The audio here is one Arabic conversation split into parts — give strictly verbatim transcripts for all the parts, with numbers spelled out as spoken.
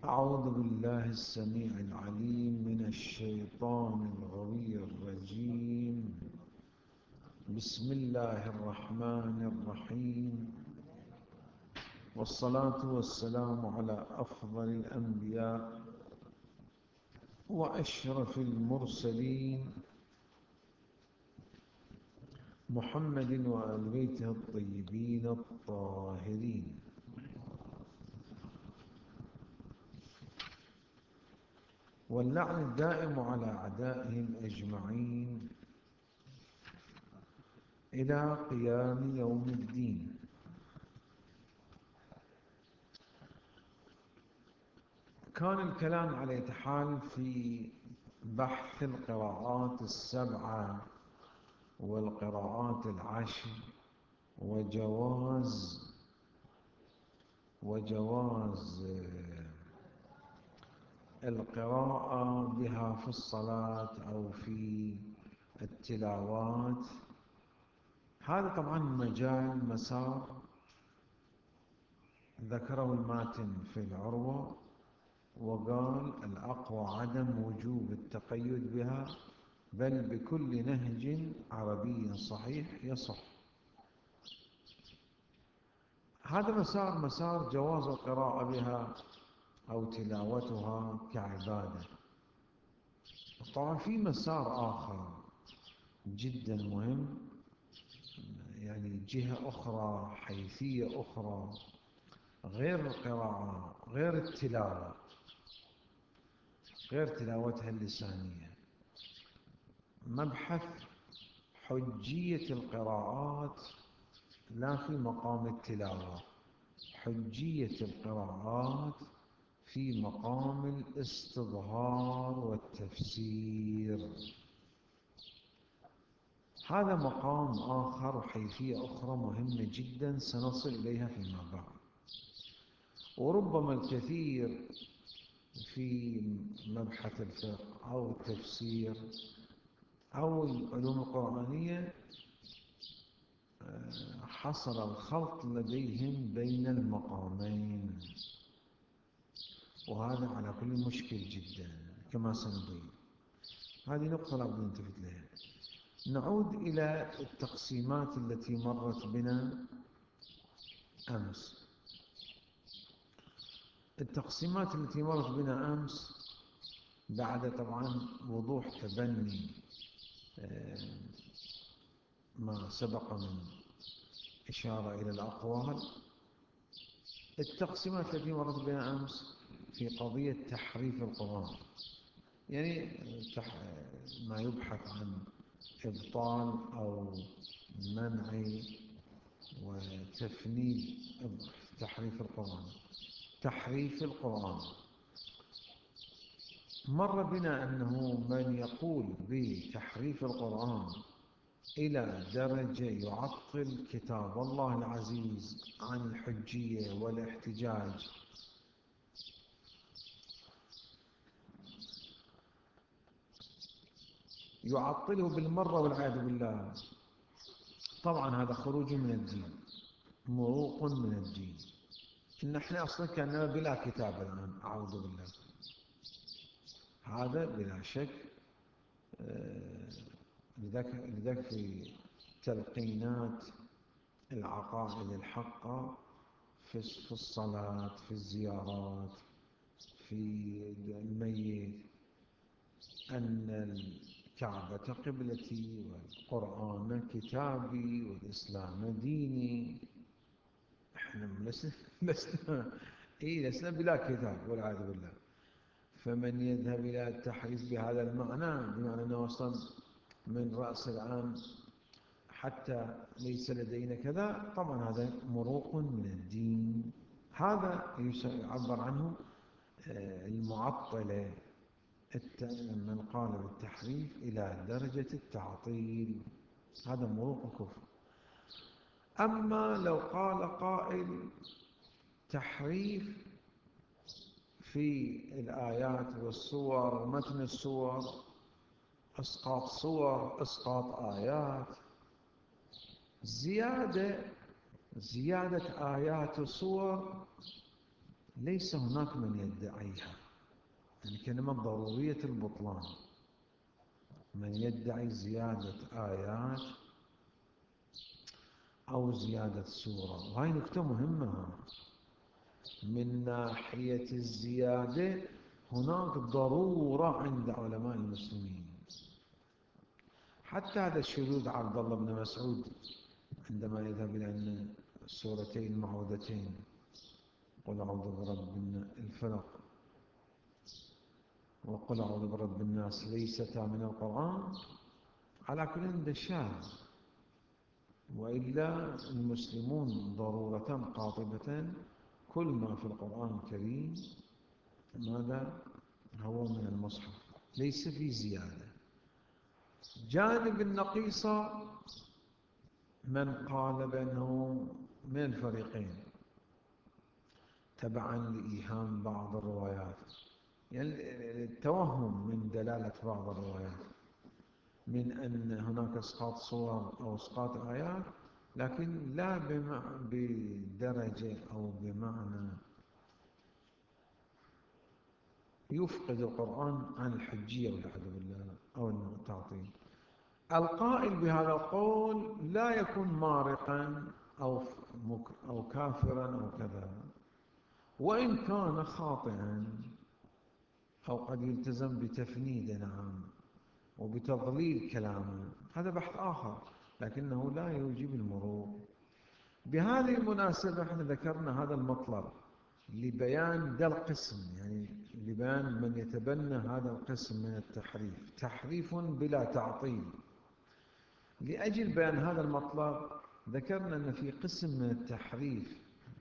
أعوذ بالله السميع العليم من الشيطان الغوي الرجيم. بسم الله الرحمن الرحيم، والصلاة والسلام على أفضل الأنبياء وأشرف المرسلين محمد وآل بيته الطيبين الطاهرين. واللعن الدائم على أعدائهم أجمعين إلى قيام يوم الدين. كان الكلام على يتحال في بحث القراءات السبعة والقراءات العشر وجواز وجواز القراءة بها في الصلاة أو في التلاوات. هذا طبعا مجال مسار ذكره الماتن في العروة، وقال الأقوى عدم وجوب التقيد بها، بل بكل نهج عربي صحيح يصح. هذا مسار مسار جواز القراءة بها أو تلاوتها كعبادة. طبعا في مسار آخر جدا مهم، يعني جهة أخرى، حيثية أخرى غير القراءة، غير التلاوة، غير تلاوتها اللسانية، مبحث حجية القراءات لا في مقام التلاوة، حجية القراءات في مقام الاستظهار والتفسير. هذا مقام آخر وحيثية أخرى مهمة جدا سنصل إليها فيما بعد. وربما الكثير في مبحث الفقه أو التفسير أو العلوم القرآنية حصل الخلط لديهم بين المقامين، وهذا على كل مشكل جدا كما سنبين. هذه نقطة لابد أن نلتفت لها. نعود إلى التقسيمات التي مرت بنا أمس. التقسيمات التي مرت بنا أمس بعد طبعا وضوح تبني ما سبق من إشارة إلى الأقوال. التقسيمات التي مرت بنا أمس في قضية تحريف القرآن، يعني ما يبحث عن إبطال أو منع وتفنيد تحريف القرآن. تحريف القرآن مر بنا أنه من يقول بتحريف القرآن إلى درجة يعطل كتاب الله العزيز عن الحجية والاحتجاج، يعطله بالمرة والعياذ بالله، طبعا هذا خروج من الدين، مروق من الدين. إن احنا أصلا كأننا بلا كتاب الآن، أعوذ بالله. هذا بلا شك. لذلك في تلقينات العقائد الحقة في الصلاة، في الزيارات، في الميت، أن الكعبة قبلتي والقرآن كتابي والإسلام ديني. احنا لسنا لسنا إيه لسنا بلا كتاب والعياذ بالله. فمن يذهب إلى التحريف بهذا المعنى، بمعنى أنه أصلا من رأس العام حتى ليس لدينا كذا، طبعا هذا مروق من الدين. هذا يعبر عنه المعطلة، من قال بالتحريف إلى درجة التعطيل، هذا مروق كفر. أما لو قال قائل تحريف في الآيات والصور ومتن الصور، إسقاط صور، إسقاط آيات، زيادة زيادة آيات وصور ليس هناك من يدعيها، يعني كلمة ضرورية البطلان، من يدعي زيادة آيات أو زيادة سورة. وهي نكتة مهمة، من ناحية الزيادة هناك ضرورة عند علماء المسلمين. حتى هذا الشذوذ عبد الله بن مسعود عندما يذهب إلى أن السورتين معوذتين قل أعوذ برب الفلق وقل أعوذ برب الناس ليستا من القرآن، على كل عند شاذ، وإلا المسلمون ضرورة قاطبة كل ما في القرآن الكريم ماذا هو من المصحف، ليس في زيادة. جانب النقيصة من قال بأنه من الفريقين تبعا لإيهام بعض الروايات، يعني التوهم من دلالة بعض الروايات من أن هناك إسقاط صور أو إسقاط آيات، لكن لا بدرجة أو بمعنى يفقد القرآن عن الحجية والعياذ بالله أو التعطيل. القائل بهذا القول لا يكون مارقا أو أو كافرا أو كذا، وإن كان خاطئا أو قد يلتزم بتفنيد نعم وبتضليل كلامه، هذا بحث آخر، لكنه لا يوجب المرور. بهذه المناسبة احنا ذكرنا هذا المطلب لبيان ده القسم، يعني لبيان من يتبنى هذا القسم من التحريف، تحريف بلا تعطيل. لأجل بيان هذا المطلب ذكرنا أن في قسم من التحريف،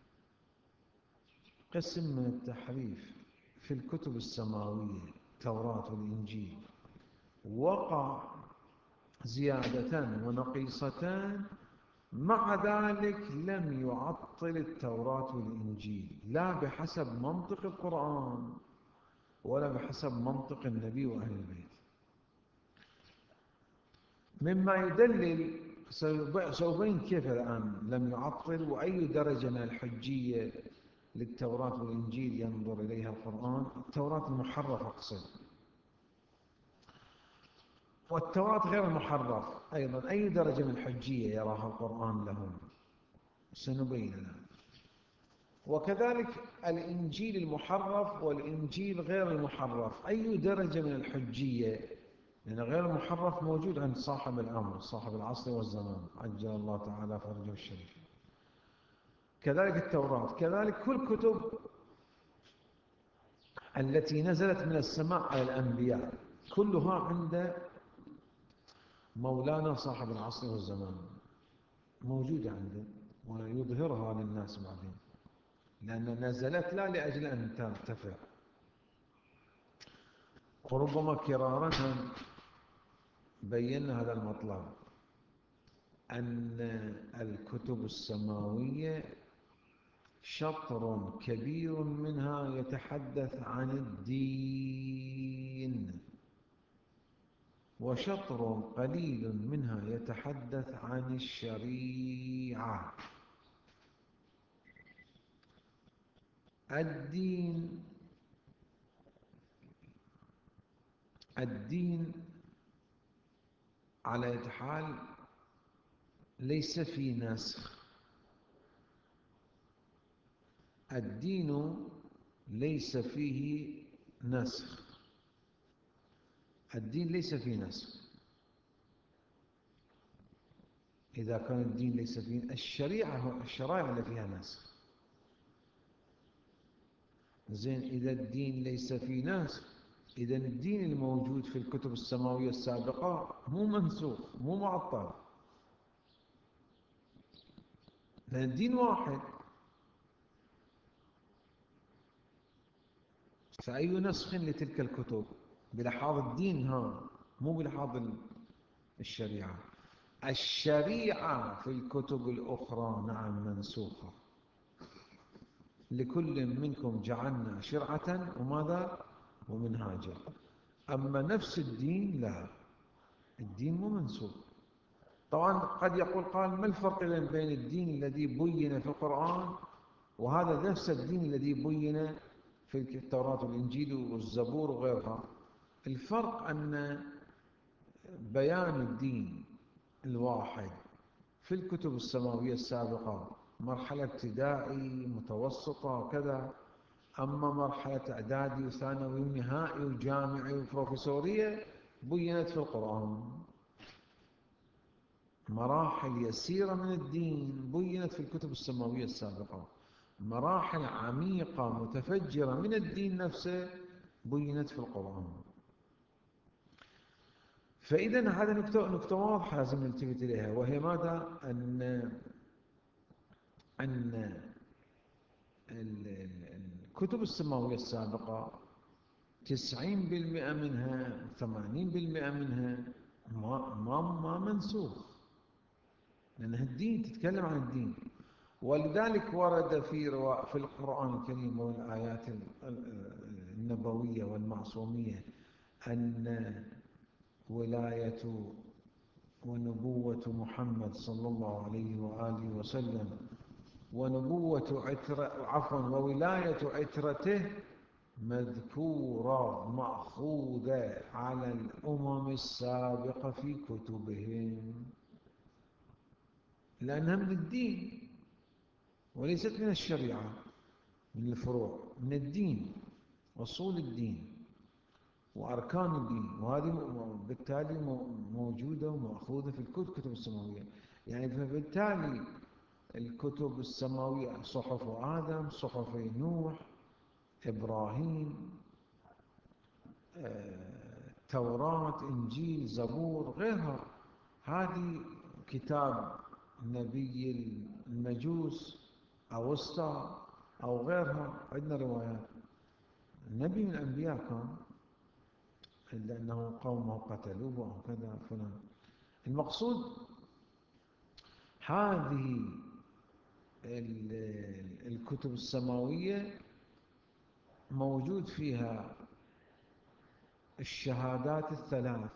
قسم من التحريف في الكتب السماوية التوراة والإنجيل، وقع زيادتان ونقيصتان، مع ذلك لم يعطل التوراة والإنجيل لا بحسب منطق القرآن ولا بحسب منطق النبي وأهل البيت. مما يدلل، سأبين كيف الآن لم يعطل وأي درجة من الحجية للتوراة والإنجيل ينظر إليها القرآن. التوراة المحرفة أقصد، والتوراة غير المحرف أيضا أي درجة من الحجية يراها القرآن لهم، سنبين الآن. وكذلك الإنجيل المحرف والإنجيل غير المحرف أي درجة من الحجية، لأن غير المحرف موجود عند صاحب الأمر صاحب العصر والزمان عجل الله تعالى فرجه الشريف. كذلك التوراة، كذلك كل كتب التي نزلت من السماء على الأنبياء كلها عند مولانا صاحب العصر والزمان موجودة عنده، ويظهرها للناس بعدين، لأن نزلت لا لأجل أن ترتفع. وربما كرارا بينا هذا المطلب، أن الكتب السماوية شطر كبير منها يتحدث عن الدين، وشطر قليل منها يتحدث عن الشريعة. الدين الدين على أي حال ليس في نسخ، الدين ليس فيه نسخ، الدين ليس فيه نسخ. إذا كان الدين ليس فيه الشريعة، الشرائع اللي فيها نسخ. زين، إذا الدين ليس فيه نسخ، إذا الدين الموجود في الكتب السماوية السابقة مو منسوخ مو معطل، لأن الدين واحد. فأي نسخ لتلك الكتب بلحاظ الدين ها، مو بلحاظ الشريعة. الشريعة في الكتب الأخرى نعم منسوخة، لكل منكم جعلنا شرعة وماذا ومنهاجا. أما نفس الدين لا، الدين مو منسوخ. طبعا قد يقول قال ما الفرق بين الدين الذي بين في القرآن وهذا نفس الدين الذي بين في التوراة والإنجيل والزبور وغيرها. الفرق أن بيان الدين الواحد في الكتب السماوية السابقة مرحلة ابتدائي متوسطة كذا، أما مرحلة إعدادي وثانوي ونهائي وجامعي وبروفيسورية بينت في القرآن. مراحل يسيرة من الدين بينت في الكتب السماوية السابقة، مراحل عميقة متفجرة من الدين نفسه بينت في القرآن. فإذا هذا نكتة نكتة واضحة لازم نلتفت إليها، وهي ماذا؟ أن أن الكتب السماوية السابقة تسعين بالمئة منها ثمانين بالمئة منها ما ما ما منسوخ، لأنها الدين تتكلم عن الدين. ولذلك ورد في روا... في القرآن الكريم والآيات النبوية والمعصومية أن ولاية ونبوة محمد صلى الله عليه وآله وسلم ونبوة عترة عفوا وولاية عترته مذكورة مأخوذة على الأمم السابقة في كتبهم، لأنها من الدين وليست من الشريعة، من الفروع، من الدين، أصول الدين وأركان الدين، وهذه بالتالي موجودة ومأخوذة في الكتب السماوية. يعني فبالتالي الكتب السماوية صحف آدم، صحف نوح، إبراهيم، توراة، إنجيل، زبور، غيرها، هذه كتاب نبي المجوس أو أوسطى أو غيرها. عندنا روايات نبي من الأنبياء كان إلا أنه قومه قتلوه أو كذا فلان. المقصود هذه الكتب السماوية موجود فيها الشهادات الثلاث،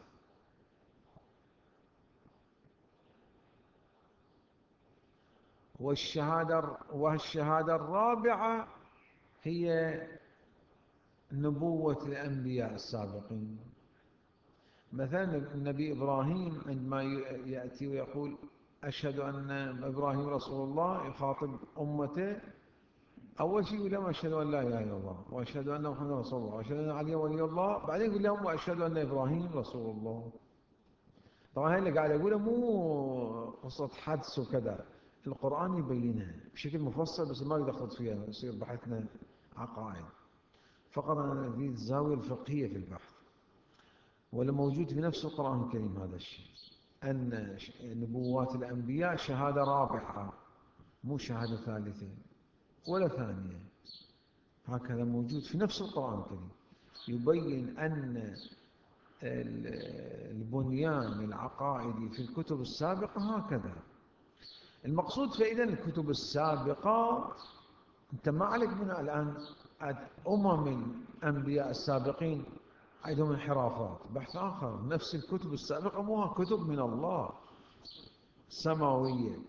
والشهادة والشهادة الرابعة هي نبوة الأنبياء السابقين. مثلا النبي إبراهيم عندما يأتي ويقول أشهد أن إبراهيم رسول الله، يخاطب أمته، أول شيء يقول لهم أشهد أن لا إله إلا الله وأشهد أن محمد رسول الله وأشهد أن علي ولي الله، بعدين يقول لهم وأشهد أن إبراهيم رسول الله. طبعا هاي اللي قاعد أقوله مو قصة حدس وكذا، القرآن يبينها بشكل مفصل، بس ما يدخل فيها يصير بحثنا عقائد، فقط أنا في الزاوية الفقهية في البحث. ولا موجود في نفس القرآن الكريم هذا الشيء، أن نبوات الأنبياء شهادة رابعة مو شهادة ثالثة ولا ثانية، هكذا موجود في نفس القرآن الكريم، يبين أن البنيان العقائدي في الكتب السابقة هكذا. المقصود فإذا الكتب السابقة أنت ما عليك منها الآن. أمم الأنبياء السابقين عندهم انحرافات، بحث آخر. نفس الكتب السابقة مو كتب من الله سماوية.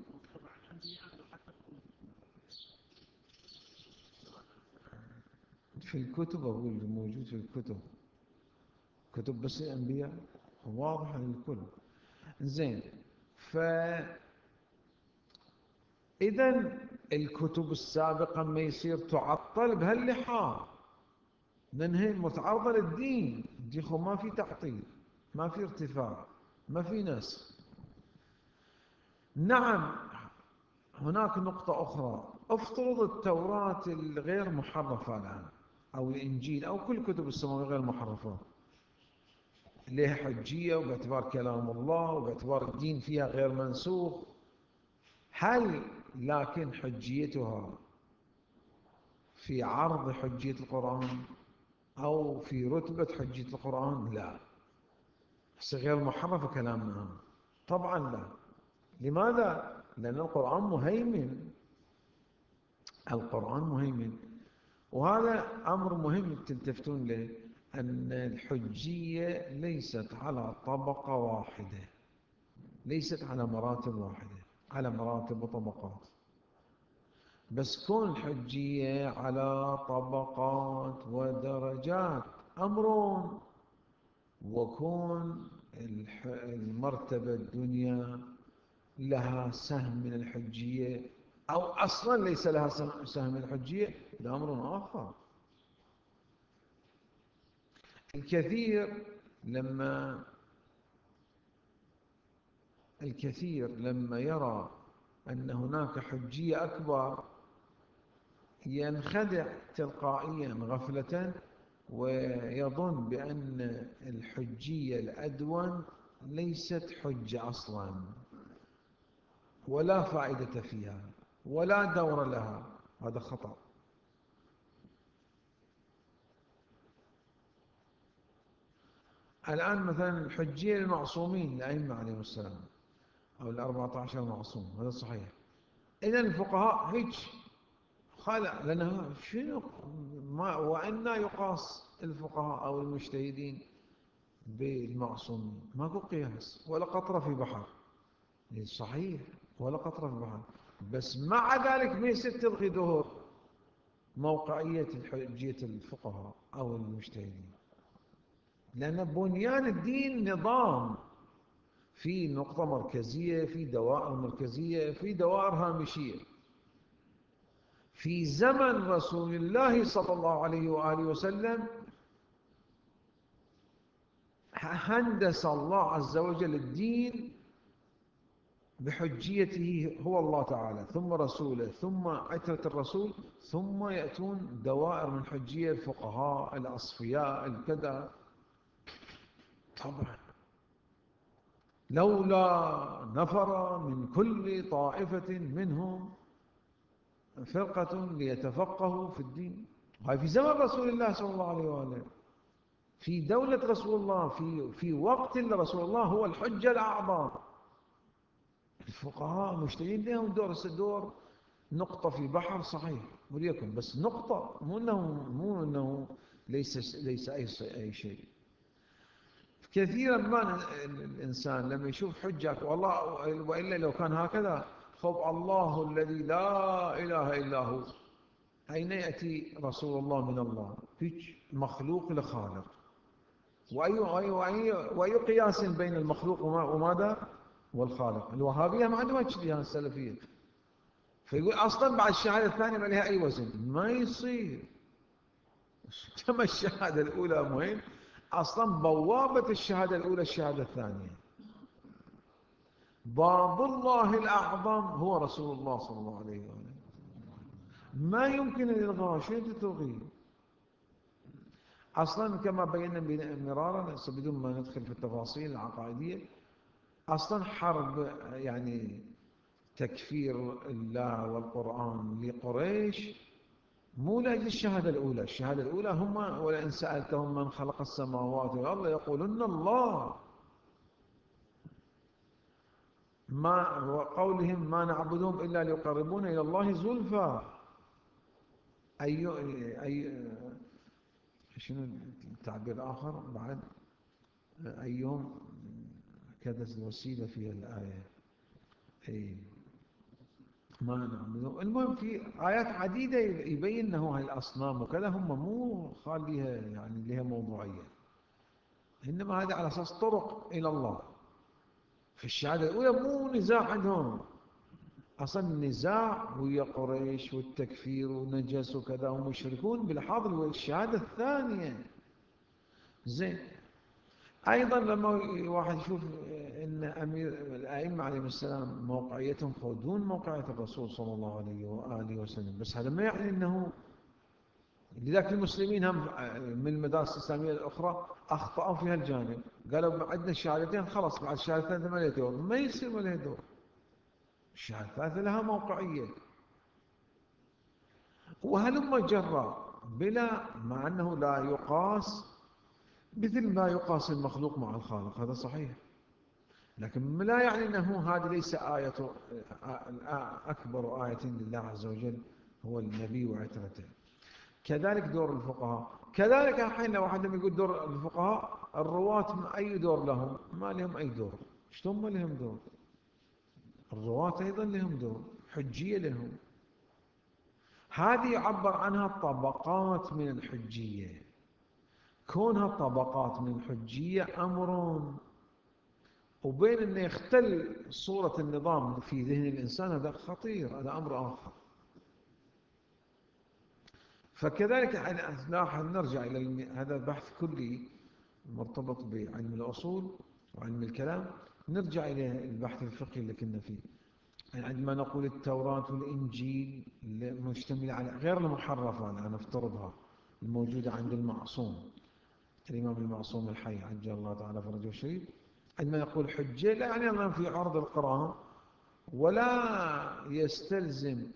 في الكتب أقول موجود في الكتب، كتب بس الأنبياء واضحة للكل. زين، فإذا الكتب السابقة ما يصير تعطل بهاللحاظ، لأنها متعارضة للدين، ديخو ما في تعطيل، ما في ارتفاع، ما في نسخ. نعم، هناك نقطة أخرى، افترض التوراة الغير محرفة الآن أو الإنجيل أو كل كتب السماوية غير محرفة، لها حجية وباعتبار كلام الله وباعتبار الدين فيها غير منسوخ، هل لكن حجيتها في عرض حجية القرآن أو في رتبة حجية القرآن؟ لا. غير محرفة كلامنا طبعا لا. لماذا؟ لأن القرآن مهيمن، القرآن مهيمن. وهذا أمر مهم تلتفتون له، أن الحجية ليست على طبقة واحدة، ليست على مراتب واحدة، على مراتب وطبقات. بس كون الحجية على طبقات ودرجات أمر، وكون المرتبة الدنيا لها سهم من الحجية أو أصلا ليس لها سهم من الحجية، ده أمر آخر. الكثير لما الكثير لما يرى أن هناك حجية أكبر ينخدع تلقائيا غفلة، ويظن بأن الحجية الأدون ليست حجة أصلا، ولا فائدة فيها ولا دور لها. هذا خطأ. الآن مثلا الحجية المعصومين الأئمة عليهم السلام أو الأربعة عشر معصوم، هذا صحيح. إذا الفقهاء هيك خلع لنا شنو ما وأنا يقاس الفقهاء أو المجتهدين بالمعصومين؟ ماكو قياس ولا قطرة في بحر. صحيح ولا قطرة في بحر، بس مع ذلك ما يصير تلغي ظهور موقعية حجية الفقهاء أو المجتهدين، لأن بنيان الدين نظام، في نقطة مركزية، في دوائر مركزية، في دوائر هامشية. في زمن رسول الله صلى الله عليه وآله وسلم هندس الله عز وجل الدين بحجيته هو الله تعالى ثم رسوله ثم عترة الرسول، ثم يأتون دوائر من حجية الفقهاء الأصفياء الكذا. طبعا لولا نفر من كل طائفة منهم فرقة ليتفقهوا في الدين. هاي في زمن رسول الله صلى الله عليه وآله، في دولة رسول الله، في في وقت رسول الله هو الحجة الأعظم. الفقهاء المجتهدين لهم دور، دور نقطة في بحر صحيح وليكن، بس نقطة، مو انه مو انه ليس ليس اي اي شيء. كثيرا ما الانسان لما يشوف حجة والله، والا لو كان هكذا خب الله الذي لا اله الا هو، اين ياتي رسول الله من الله؟ هيك مخلوق لخالق. واي واي واي واي قياس بين المخلوق وماذا والخالق؟ الوهابيه ما عندهم هيك ديانه السلفيه، فيقول اصلا بعد الشهاده الثانيه ما لها اي وزن. ما يصير. كما الشهاده الاولى مهم، اصلا بوابه الشهاده الاولى الشهاده الثانيه. باب الله الاعظم هو رسول الله صلى الله عليه وسلم، ما يمكن الالغاء. شو انت تلغيه؟ اصلا كما بينا مرارا بدون ما ندخل في التفاصيل العقائديه، اصلا حرب يعني تكفير الله والقرآن لقريش مو لأجل الشهادة الأولى. الشهادة الأولى هم ولئن سألتهم من خلق السماوات والأرض يقولون الله. ما وقولهم ما نعبدهم إلا ليقربون إلى الله زلفى. أي أي شنو التعبير الآخر بعد؟ أيهم كذا الوسيلة في الآية. أي ما نعبدهم. المهم في آيات عديدة يبين أنه هاي الأصنام وكذا هم مو خاليها يعني لها موضوعية، إنما هذا على أساس طرق إلى الله. في الشهادة الأولى مو نزاع عندهم، أصلا النزاع ويا قريش والتكفير ونجس وكذا هم يشركون بالحاضر والشهادة الثانية. زين. أيضا لما واحد يشوف أن أمير الأئمة عليهم السلام موقعيتهم دون موقعية الرسول صلى الله عليه وآله وسلم، بس هذا ما يعني أنه لذلك المسلمين هم من المدارس الإسلامية الأخرى أخطأوا في هالجانب، قالوا عندنا شهادتين خلاص بعد الشهادة الثالثة ما له دور. ما يصير ما له دور. الشهادة الثالثة لها موقعية وهلم جرى بلا، مع أنه لا يقاس مثل ما يقاس المخلوق مع الخالق، هذا صحيح، لكن لا يعني أنه هذه ليس آية أكبر آية لله عز وجل هو النبي وعترته. كذلك دور الفقهاء، كذلك الحين لو واحد يقول دور الفقهاء الرواة أي دور لهم؟ ما لهم أي دور. شلون ما لهم دور؟ الرواة أيضا لهم دور، حجية لهم. هذه يعبر عنها طبقات من الحجية. كونها طبقات من الحجية أمر، وبين أن يختل صورة النظام في ذهن الإنسان هذا خطير، هذا أمر آخر. فكذلك لاحظ، نرجع إلى هذا بحث كلي مرتبط بعلم الأصول وعلم الكلام. نرجع إلى البحث الفقهي اللي كنا فيه. عندما نقول التوراة والإنجيل مشتملة على غير المحرفة، أنا نفترضها الموجودة عند المعصوم الإمام المعصوم الحي عجل الله تعالى فرجه الشريف. عندما نقول حجة لا يعني أنه في عرض القرآن، ولا يستلزم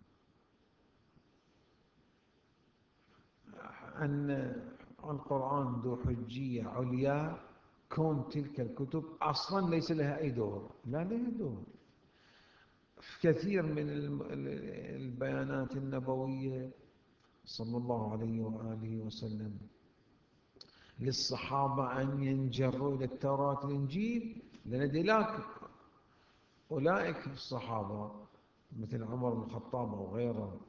أن القرآن ذو حجية عليا كون تلك الكتب أصلا ليس لها أي دور. لا، لها دور في كثير من البيانات النبوية صلى الله عليه وآله وسلم للصحابة أن ينجروا إلى التوراة والإنجيل، لأن دلاك أولئك الصحابة مثل عمر بن الخطاب أو غيره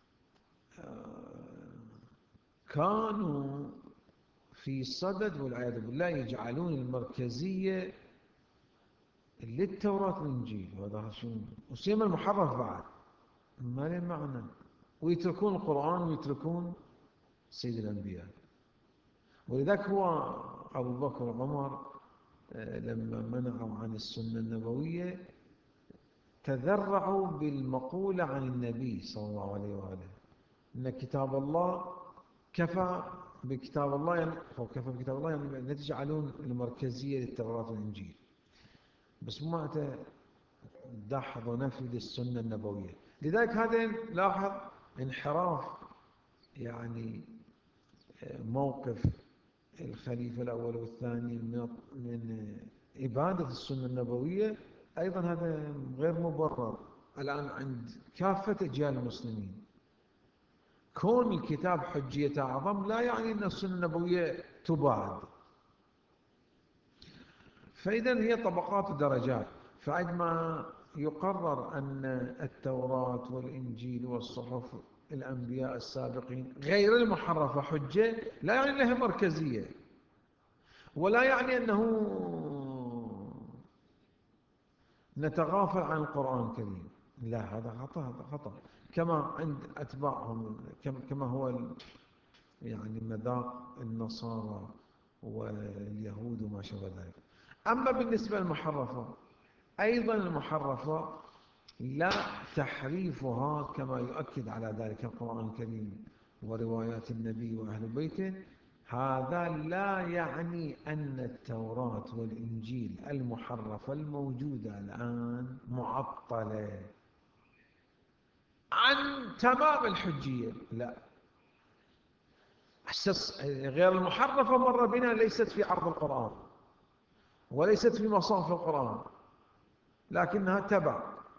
كانوا في صدد والعياذ بالله يجعلون المركزية للتوراة والإنجيل، وهذا شو وسيما المحرف بعد ما له معنى، ويتركون القرآن ويتركون سيد الأنبياء. ولذلك هو أبو بكر وعمر لما منعوا عن السنة النبوية تذرعوا بالمقولة عن النبي صلى الله عليه وآله إن كتاب الله كفى بكتاب الله، يعني أو كفى بكتاب الله يعني لا تجعلون المركزية للتوراة والإنجيل، بس ما دحض ونفي للسنة النبوية. لذلك هذا لاحظ انحراف يعني موقف الخليفة الأول والثاني من إبادة السنة النبوية. أيضا هذا غير مبرر الآن عند كافة أجيال المسلمين. كون الكتاب حجية أعظم لا يعني أن السنة النبوية تبعد. فإذا هي طبقات ودرجات. فعندما يقرر أن التوراة والإنجيل والصحف الأنبياء السابقين غير المحرفة حجة، لا يعني لها مركزية، ولا يعني أنه نتغافل عن القرآن الكريم. لا، هذا خطأ، هذا خطأ. كما عند أتباعهم، كما هو يعني مذاق النصارى واليهود وما شابه ذلك. أما بالنسبة للمحرفة، أيضا المحرفة لا تحريفها كما يؤكد على ذلك القرآن الكريم وروايات النبي وأهل بيته، هذا لا يعني أن التوراة والإنجيل المحرفة الموجودة الآن معطلة عن تمام الحجية. لا، غير المحرفة مر بنا ليست في عرض القرآن وليست في مصاف القرآن، لكنها تبع.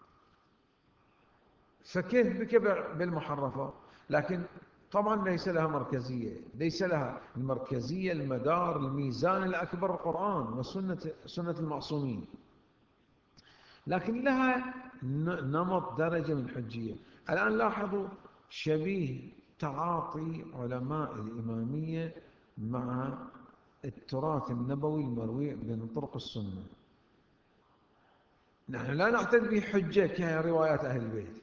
فكيف بك بالمحرفة؟ لكن طبعا ليس لها مركزية، ليس لها المركزية، المدار، الميزان الأكبر القرآن وسنة سنة المعصومين، لكن لها نمط درجة من الحجية. الآن لاحظوا شبيه تعاطي علماء الإمامية مع التراث النبوي المروي من طرق السنة. نحن لا نعتد به حجة كروايات أهل البيت،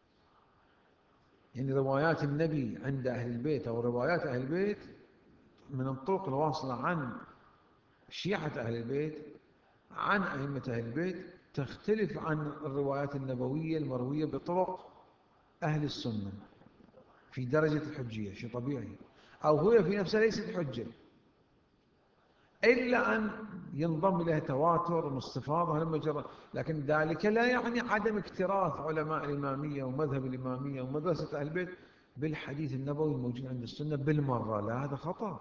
يعني روايات النبي عند أهل البيت أو روايات أهل البيت من الطرق الواصلة عن شيعة أهل البيت عن أئمة أهل البيت تختلف عن الروايات النبوية المروية بطرق أهل السنة في درجة الحجية. شيء طبيعي، أو هي في نفسها ليست حجة إلا أن ينضم إليها تواتر مستفاضة لما جرى. لكن ذلك لا يعني عدم اكتراث علماء الإمامية ومذهب الإمامية ومدرسة أهل البيت بالحديث النبوي الموجود عند السنة بالمرة. لا، هذا خطأ.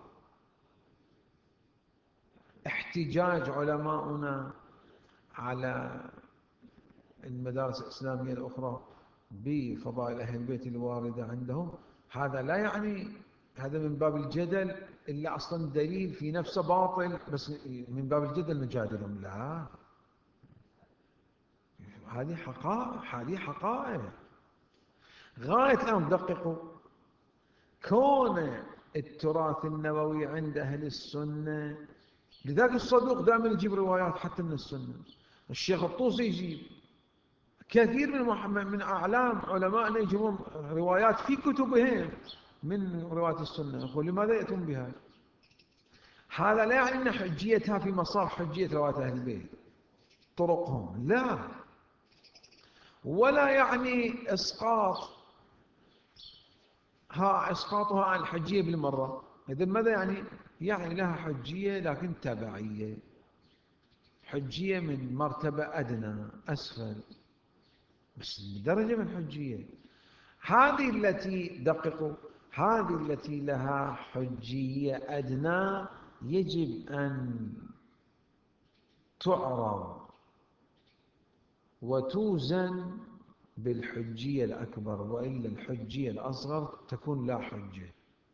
احتجاج علماؤنا على المدارس الإسلامية الأخرى بفضائل أهل البيت الواردة عندهم، هذا لا يعني هذا من باب الجدل إلا أصلا دليل في نفسه باطل، بس من باب الجدل نجادلهم. لا، هذه حقائق، هذه حقائق. غاية الآن دققوا كون التراث النبوي عند أهل السنة. لذلك الصدوق دائما يجيب روايات حتى من السنة. الشيخ الطوسي يجيب كثير من من أعلام علماءنا يجيبون روايات في كتبهم من روايات السنة. يقول لماذا يأتون بها؟ هذا لا يعني أن حجيتها في مصاف حجية روايات أهل البيت طرقهم، لا، ولا يعني إسقاط ها إسقاطها عن الحجية بالمرة. إذن ماذا يعني؟ يعني لها حجية لكن تبعية، حجية من مرتبة أدنى أسفل، بس بدرجة من الحجية. هذه التي دققوا هذه التي لها حجية أدنى يجب أن تعرض وتوزن بالحجية الأكبر، وإلا الحجية الأصغر تكون لا حجة.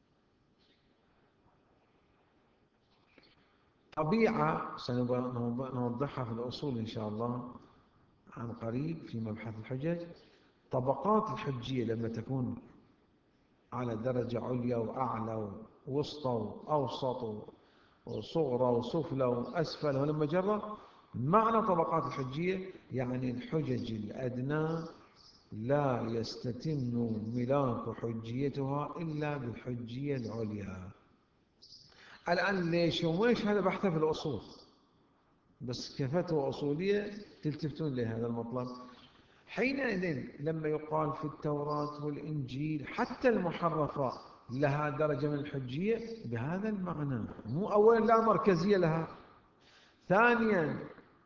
طبيعة سنوضحها في الأصول إن شاء الله عن قريب في مبحث الحجج. طبقات الحجية لما تكون على درجة عليا وأعلى ووسطى وأوسط وصغرى وسفلى وأسفل ولما جرى، معنى طبقات الحجية يعني الحجج الأدنى لا يستتم ملاك حجيتها إلا بالحجية العليا. الآن ليش وميش هذا بحثه في الأصول، بس كفتوى أصولية تلتفتون لهذا المطلب. حينئذ لما يقال في التوراة والإنجيل حتى المحرفة لها درجة من الحجية بهذا المعنى، مو أولا لا مركزية لها، ثانيا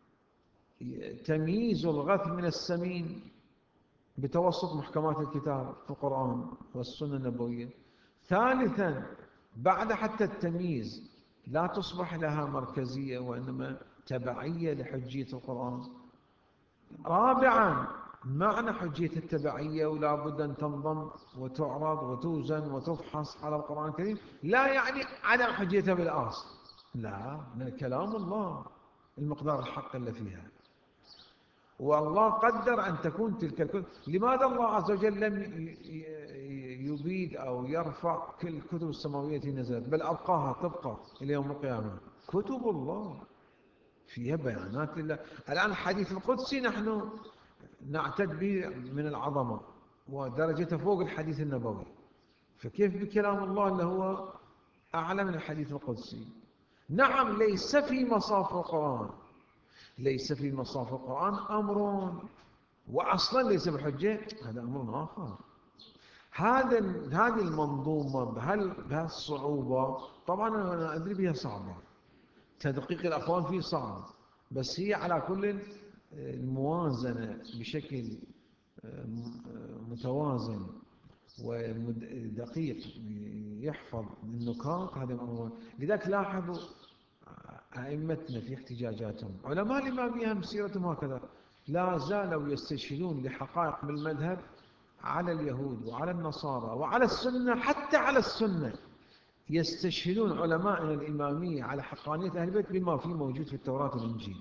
تمييز الغث من السمين بتوسط محكمات الكتاب في القرآن والسنة النبوية، ثالثا بعد حتى التمييز لا تصبح لها مركزية وإنما تبعية لحجية القرآن، رابعا معنى حجية التبعية ولا بد أن تنضم وتعرض وتوزن وتفحص على القرآن الكريم، لا يعني عدم حجيتها بالأصل، لا، من كلام الله المقدار الحق اللي فيها، والله قدر أن تكون تلك الكتب. لماذا الله عز وجل لم يبيد أو يرفع كل الكتب السماوية التي نزلت، بل أبقاها تبقى إلى يوم القيامة؟ كتب الله فيها بيانات لله. الآن الحديث القدسي نحن نعتد به من العظمة ودرجته فوق الحديث النبوي، فكيف بكلام الله اللي هو أعلى من الحديث القدسي؟ نعم ليس في مصاف القرآن، ليس في مصاف القرآن أمر وأصلا ليس بحجة، هذا أمر آخر. هذا هذه المنظومة بهالصعوبة طبعا أنا أدري بها صعبة، تدقيق الأقوال فيه صعب، بس هي على كل الموازنة بشكل متوازن ودقيق يحفظ النكات هذا الأمر. لذلك لاحظوا أئمتنا في احتجاجاتهم، علماء الإمامية سيرتهم هكذا، لا زالوا يستشهدون لحقائق بالمذهب على اليهود وعلى النصارى وعلى السنة، حتى على السنة يستشهدون علماء الإمامية على حقانية أهل البيت بما فيه موجود في التوراة والإنجيل.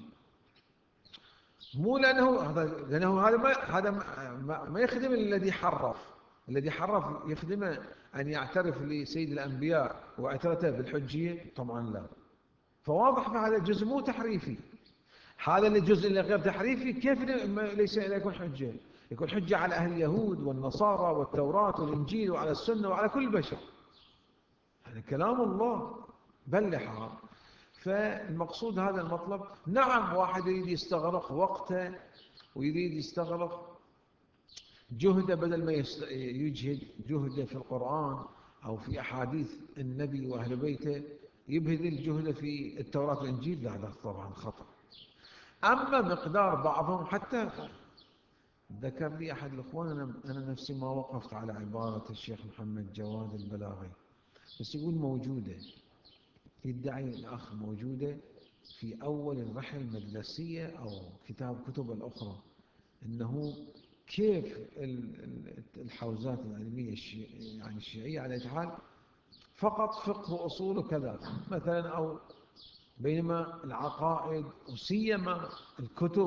مو لأنه هذا لأنه هذا ما هذا ما, ما يخدم الذي حرف، الذي حرف يخدمه أن يعترف لسيد الأنبياء واعترته بالحجية؟ طبعا لا. فواضح هذا الجزء مو تحريفي، هذا الجزء اللي غير تحريفي كيف ليس يكون حجة؟ يكون حجة على أهل اليهود والنصارى والتوراة والإنجيل وعلى السنة وعلى كل بشر. هذا كلام الله بلحها. فالمقصود هذا المطلب. نعم واحد يريد يستغرق وقته ويريد يستغرق جهده، بدل ما يجهد جهده في القرآن أو في أحاديث النبي وأهل بيته يبذل جهده في التوراة والإنجيل، لا لا طبعا خطأ. أما مقدار بعضهم، حتى ذكر لي أحد الأخوان، أنا, أنا نفسي ما وقفت على عبارة الشيخ محمد جواد البلاغي، بس يقول موجودة، يدعي الأخ موجودة في أول الرحلة المدرسية أو كتاب كتب الأخرى، أنه كيف الحوزات العلمية يعني الشيعية على الحال فقط فقه وأصول وكذا مثلا، أو بينما العقائد وسيما الكتب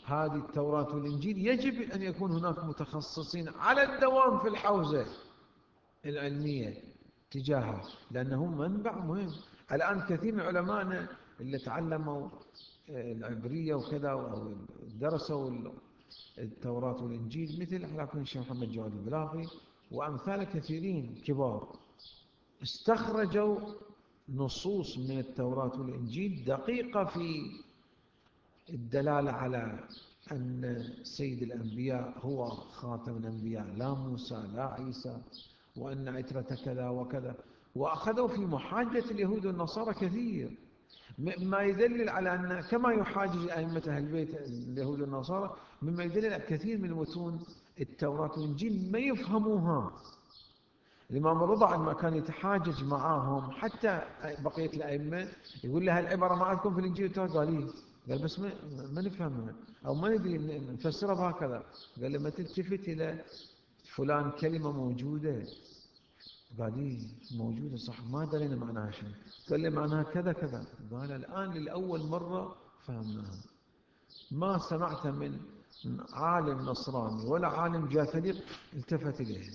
هذه التوراة والإنجيل يجب أن يكون هناك متخصصين على الدوام في الحوزة العلمية تجاهها، لأنهم منبع مهم. الآن كثير من علمائنا اللي تعلموا العبرية وكذا ودرسوا التوراة والإنجيل مثل أحلاكم الشيخ محمد جواد البلاغي وأمثال كثيرين كبار، استخرجوا نصوص من التوراة والإنجيل دقيقة في الدلالة على أن سيد الأنبياء هو خاتم الأنبياء، لا موسى لا عيسى، وأن عترة كذا وكذا، وأخذوا في محاجة اليهود والنصارى كثير، ما يدلل على أن كما يحاجج أئمة أهل البيت اليهود والنصارى، مما يدلل على كثير من متون التوراة والإنجيل ما يفهموها. الإمام الرضا عندما كان يتحاجج معاهم حتى بقية الأئمة يقول لها العبارة ما عندكم في الإنجيل والتوراة، قال لي قال بس ما, ما نفهمها أو ما ندري نفسرها بهكذا. قال لما تلتفت إلى فلان كلمة موجودة، قال لي موجودة صح ما درينا معناها شيء، قال لي معناها كذا كذا، قال الآن للأول مرة فهمناها. ما سمعت من عالم نصراني ولا عالم جاثليق التفت إليه،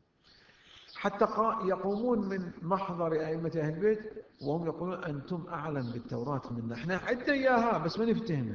حتى يقومون من محضر أئمة أهل البيت وهم يقولون أنتم أعلم بالتوراة منا، احنا عدنا إياها بس ما نفتهمها،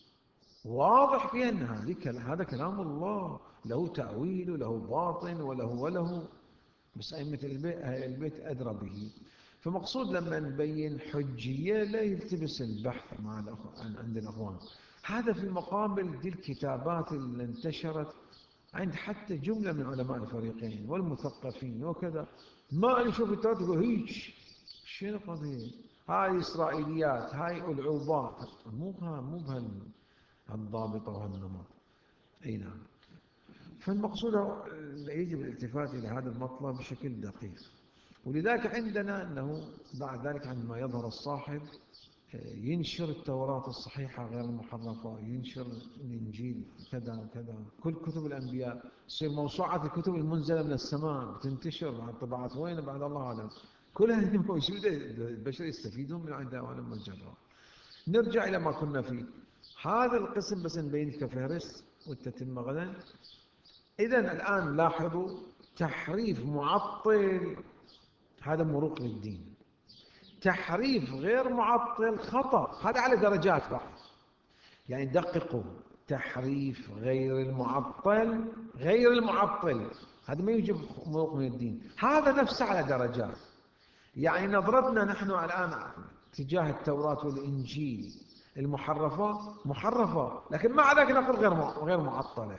واضح في أن هذا كلام الله له تأويل وله باطن وله وله، بس أئمة البيت أدرى به. فمقصود لما نبين حجية لا يلتبس البحث مع عند الأخوان. هذا في مقابل دي الكتابات اللي انتشرت عند حتى جملة من علماء الفريقين والمثقفين وكذا، ما نشوف التوراة يقول هيك شنو قضية، هاي إسرائيليات هاي ألعوبات، مو مو بهالضابطة وهالنمط. أي نعم. فالمقصود يجب الالتفات إلى هذا المطلب بشكل دقيق. ولذلك عندنا أنه بعد ذلك عندما يظهر الصاحب ينشر التوراة الصحيحة غير المحرفة، ينشر الإنجيل كذا وكذا، كل كتب الأنبياء تصير موسوعة الكتب المنزلة من السماء بتنتشر مع الطبعات وين بعد الله أعلم، كل هذه موجودة، البشر يستفيدون من عندها وأنا مجرد. نرجع إلى ما كنا فيه. هذا القسم بس نبين كفهرس والتتمة غدا. إذن الآن لاحظوا تحريف معطل هذا مروق للدين، تحريف غير معطل خطأ، هذا على درجات بعض، يعني دققوا، تحريف غير المعطل غير المعطل هذا ما يوجب مروق من الدين، هذا نفسه على درجات. يعني نظرتنا نحن الآن تجاه التوراة والإنجيل المحرفة محرفة، لكن مع ذلك نقول غير غير معطلة،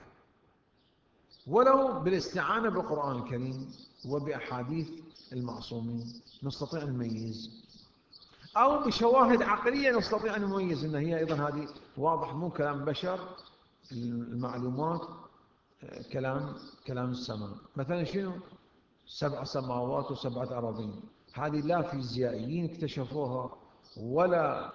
ولو بالاستعانة بالقرآن الكريم وبأحاديث المعصومين نستطيع أن نميز، أو بشواهد عقلية نستطيع أن نميز أن هي أيضا هذه واضح مو كلام بشر، المعلومات كلام كلام السماء. مثلا شنو سبع سماوات وسبعة أراضين، هذه لا فيزيائيين اكتشفوها ولا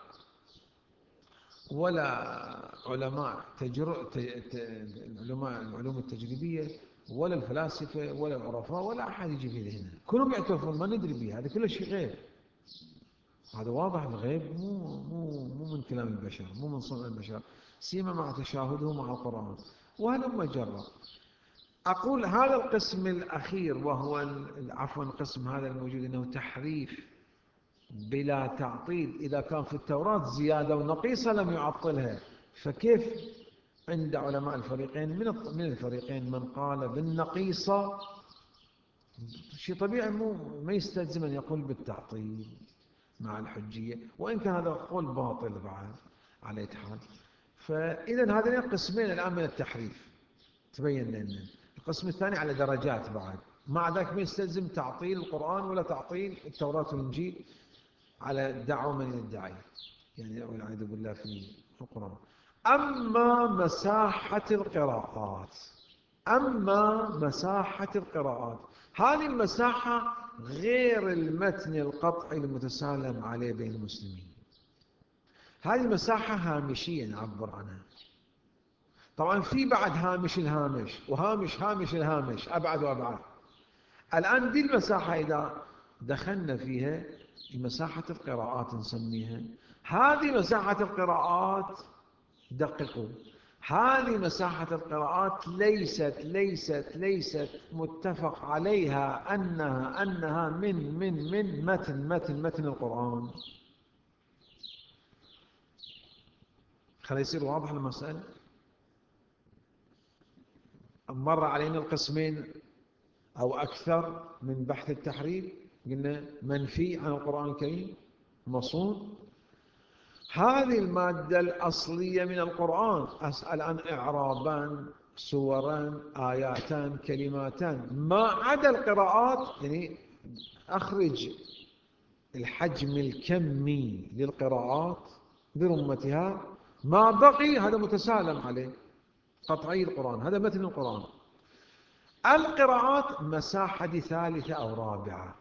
ولا علماء تجر... ت... ت... علماء العلوم التجريبية ولا الفلاسفة ولا العرفاء ولا أحد يجي في هنا، كلهم يعترفون ما ندري به، هذا كله شيء غيب، هذا واضح. الغيب مو مو مو من كلام البشر، مو من صنع البشر، سيما مع تشاهده مع القرآن. وهذا مجرد. أقول هذا القسم الأخير وهو عفوا القسم هذا الموجود أنه تحريف بلا تعطيل، إذا كان في التوراة زيادة ونقيصة لم يعطلها، فكيف عند علماء الفريقين من من الفريقين من قال بالنقيصة؟ شيء طبيعي مو ما يستلزم أن يقول بالتعطيل مع الحجية، وإن كان هذا قول باطل بعد على حال. فإذا هذين القسمين الآن من التحريف تبين لنا. القسم الثاني على درجات بعد، مع ذلك ما يستلزم تعطيل القرآن ولا تعطيل التوراة والإنجيل على دعوة من يدعي، يعني والعياذ بالله في القرآن. أما مساحة القراءات، أما مساحة القراءات هذه المساحة غير المتن القطعي المتسالم عليه بين المسلمين، هذه مساحة هامشية نعبر عنها. طبعا في بعد هامش الهامش وهامش هامش الهامش أبعد وأبعد. الآن دي المساحة إذا دخلنا فيها مساحة القراءات نسميها، هذه مساحة القراءات دققوا هذه مساحة القراءات ليست ليست ليست متفق عليها أنها أنها من من من متن متن متن القرآن. خلي يصير واضح المسألة. مر علينا القسمين أو أكثر من بحث التحريف، قلنا منفي عن القرآن الكريم، مصون. هذه المادة الأصلية من القرآن، أسأل عن إعرابان، سوران، آياتان، كلماتان، ما عدا القراءات، يعني أخرج الحجم الكمي للقراءات برمتها، ما بقي هذا متسالم عليه، قطعي القرآن، هذا متن القرآن. القراءات مساحة ثالثة أو رابعة،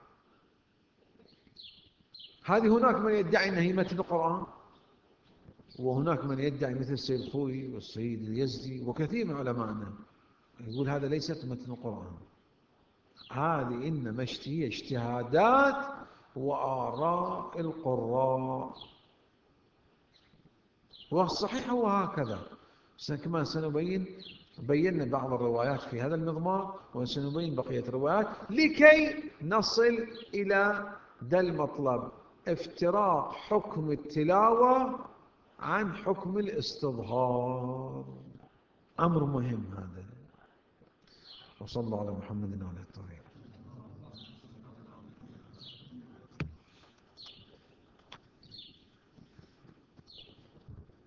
هذه هناك من يدعي أنها هي متن القرآن، وهناك من يدعي مثل السيد الخوئي والسيد اليزدي وكثير من علمائنا يقول هذا ليست متن القرآن. هذه إنما هي اجتهادات وآراء القراء، والصحيح هو هكذا. كما سنبين، بينا بعض الروايات في هذا المضمار، وسنبين بقية الروايات لكي نصل إلى ذا المطلب: افتراق حكم التلاوة عن حكم الاستظهار. أمر مهم هذا. وصلى الله على محمد وعلى آله الطاهرين.